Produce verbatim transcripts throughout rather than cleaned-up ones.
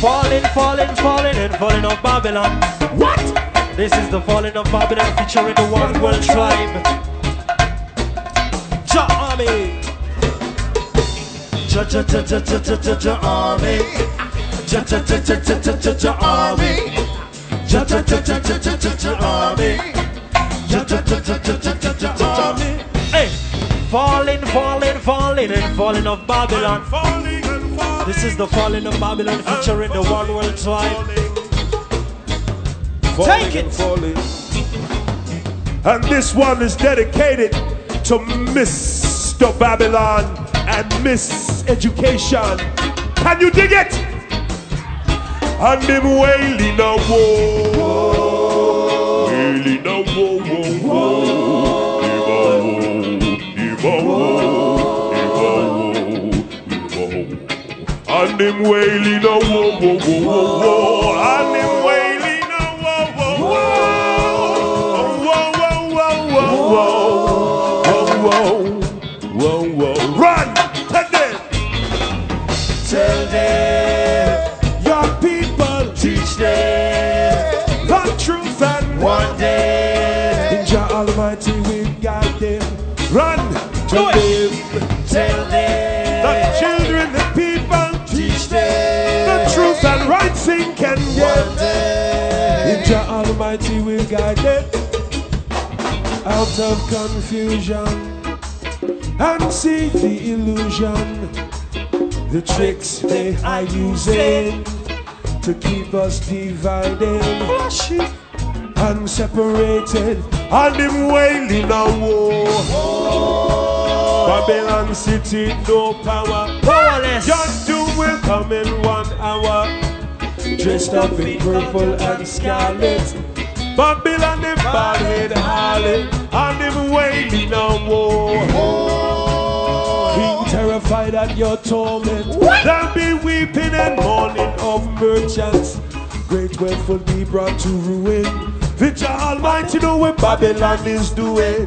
Falling, falling, falling, and falling of Babylon. What? This is the falling of Babylon featuring the one world tribe. Jah Army. Jah Jah Jah Jah Jah Jah Jah Jah Army. Jah Jah Jah Jah Jah Jah Jah Jah Army. Jah Jah Jah Jah Jah Jah Jah Jah Army. Jah Jah Jah Jah Jah Jah Jah Jah Army. Hey, falling, falling, falling, and falling of Babylon. Falling and falling. This is the falling of Babylon featuring the one world tribe. Take it. Falling. And this one is dedicated to Mister Babylon and Miss Education. Can you dig it? And them wailing a whoa, wailing a whoa, whoa, whoa, Iba whoa, Iba whoa, Iba whoa, and them wailing a whoa, whoa, whoa, whoa, and them wailing a whoa, whoa, whoa, whoa, whoa, whoa, whoa, whoa, whoa, run, tell them, Tell them, your people, teach them, the truth and one day. in Jah Almighty we guide them. Run to Do it. them. Tell them, The children, the people, teach them, the truth and right thing can one get. day. In Jah Almighty we guide them out of confusion and see the illusion, the tricks they are using to keep us divided and separated, and them wailing a war. Babylon city, no power, Powerless. your doom will come in one hour. Dressed up in purple and scarlet, Babylon them bald head harlot, and them wailing a war. King terrified at your torment, there'll be weeping and mourning of merchants. Great wealth will be brought to ruin. The Jah Almighty know what Babylon is doing.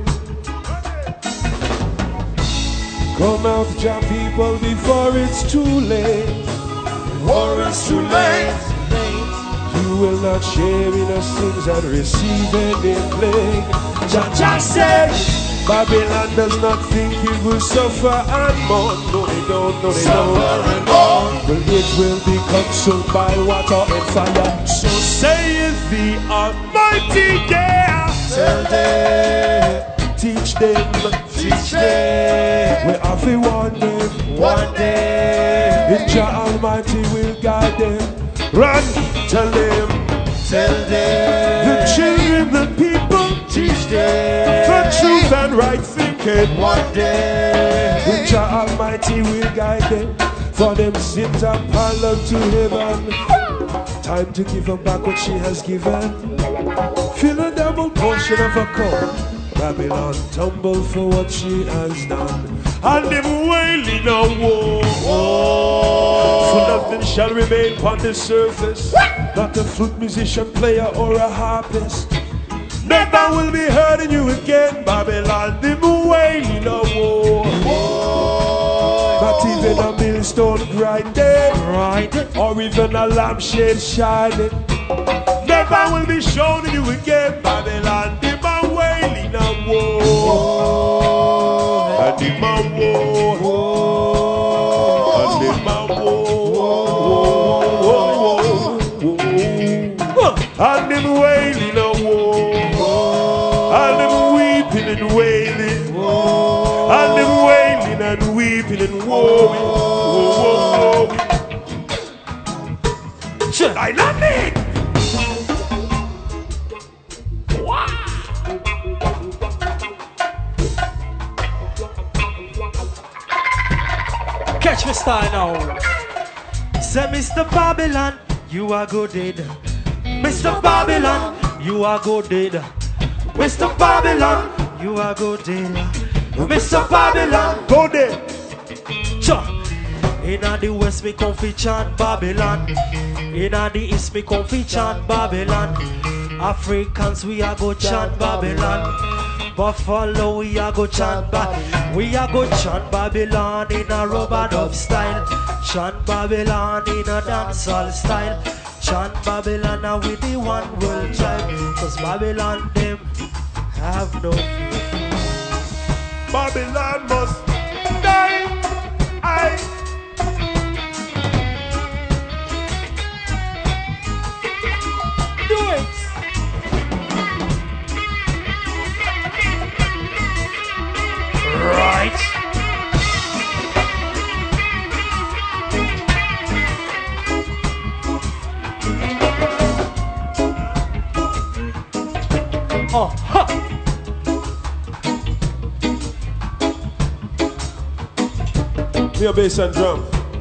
Come out, Jah people, before it's too late. War is too late. You will not share in the sins and receive any plague. Jah Jah said, Babylon does not think it will suffer and mourn. No, they don't, no, they Suffer and don't. mourn. Well, it will be consumed by water and fire. So saith the Almighty, yeah. Tell them, Teach them, teach them, we have to warn them. one day. In Jah Almighty will guide them. Run, tell them, Tell them, the children, the people, teach them, the truth and right thinking. one day. In Jah Almighty will guide them, for them sins are piled to heaven. Time to give her back what she has given. Fill a double portion of her cup. Babylon tumble for what she has done. And them wailing a war. For nothing shall remain upon the surface. Not a flute musician, player, or a harpist. Never will be heard in you again, Babylon. Them wailing a war. Not even a millstone grinding, Right. or even a lampshade shining. Never will be shown in you again, Babylon. Them a wailing a war. And them a war. And them a war. And them wailing a war. And them weeping and wailing. And them wailing and weeping and woeing. I love it. Catch me style now. Say, Mister Babylon, you are good dead. Mister Babylon, you are good dead. Mister Babylon, you are good dead. Mister Babylon, Go there. cha. Inna the west me come fi chant Babylon. Inna the east me come fi chant Babylon. Africans we a go chant Babylon. Buffalo, we a go chant Babylon. We a go chant Babylon in a rubber dub style. Chant Babylon in a dancehall style. Chant Babylon and with the one world tribe. Cause Babylon them have no fear. Babylon must die. I do it. Right. Oh, ha. Me a bass and drum.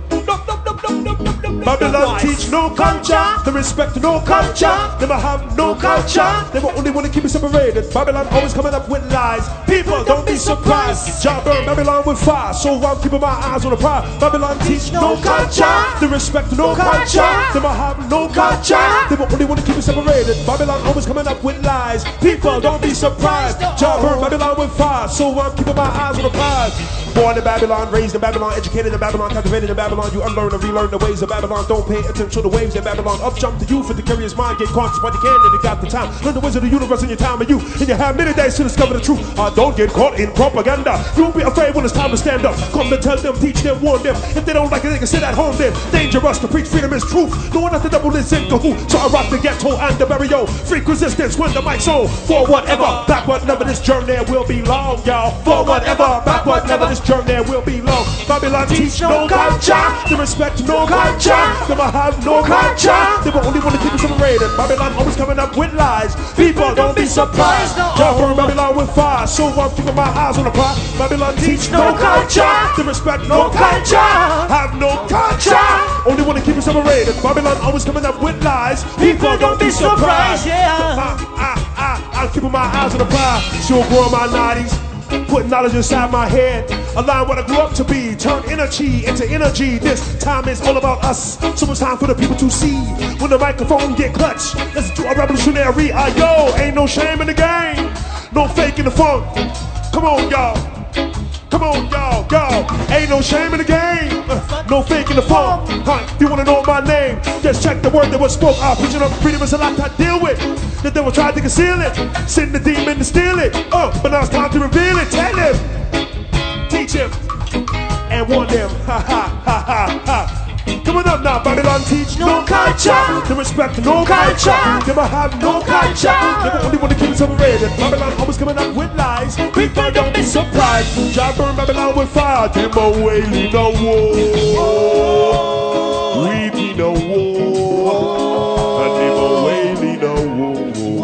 Babylon teach no culture, they respect no culture, they have no culture, they only want to keep it separated. Babylon always coming up with lies. People, don't be surprised. Jah burn Babylon with fire, so I'm keeping my eyes on the prize. Babylon teach no culture, they respect no culture, they have no culture, they only want to keep it separated. Babylon always coming up with lies. People, don't be surprised. Jah burn Babylon with fire, so I'm keeping my eyes on the prize. Born in Babylon, raised in Babylon, educated in Babylon, captivated in Babylon. You unlearn and relearn the ways of Babylon. Don't pay attention to the waves in Babylon. Up jump the youth with the curious mind. Get conscious what you can and you got the time. Learn the ways of the universe in your time and you. And you have many days to discover the truth. Uh, don't get caught in propaganda. Don't be afraid when it's time to stand up. Come to tell them, teach them, warn them. If they don't like it, they can sit at home then. Dangerous to preach freedom is truth. No one at the devil is in cahoots. So I rock the ghetto and the burial. Freak resistance when the mic's on. For whatever, backward never this journey will be long, y'all. For whatever, backward never this journey will be long. Babylon teach no culture, they respect no culture, they have no culture, they only want to keep it separated. Babylon always coming up with lies. People, don't be surprised. Jah burn Babylon with fire, so I'm keeping my eyes on the prize. Babylon teach no culture, they respect no culture, have no culture, only want to keep it separated. Babylon always coming up with lies. People, don't be surprised. Yeah, I, I, I, I'm keeping my eyes on the prize. She'll grow my nineties. Put knowledge inside my head, align what I grew up to be, turn energy into energy. This time is all about us, so it's time for the people to see. When the microphone get clutched, listen to a revolutionary. Ah, yo, ain't no shame in the game, no fake in the funk. Come on, y'all. Come on, y'all, go. Ain't no shame in the game, uh, no fake in the funk. Huh, if you wanna know my name, just check the word that was spoke. I'm preaching up freedom is a lot to deal with. The devil tried to conceal it, send the demon to steal it. Uh, but now it's time to reveal it. Tell him, teach him, and warn them. Ha ha ha ha ha. Coming up now, Babylon teach no culture, they respect no culture, they have no culture, they only want to keep it separated. Babylon always coming up with lies. People, don't be surprised. Jah burn Babylon with fire, them a wailing a war, weeping a war, and them a wailing a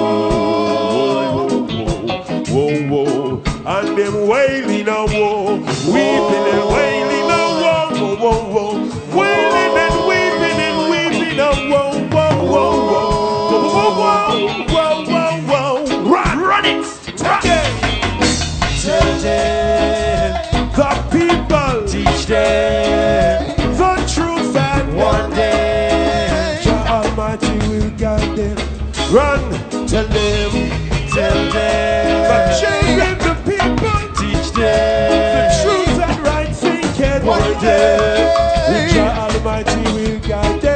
war, whoa, whoa, and them wailing a war, weeping and wailing a war, whoa, whoa, whoa. Wailing and weeping and weeping, oh, whoa, whoa, whoa, whoa, whoa, whoa, whoa, whoa, whoa, run, run it, take it. Tell them, The people, teach them, the truth and one day, Jah Almighty will guide them. Run, tell them, tell them, the children, the people, teach the them, truth and right thinking. one day, Jah Almighty will guide them.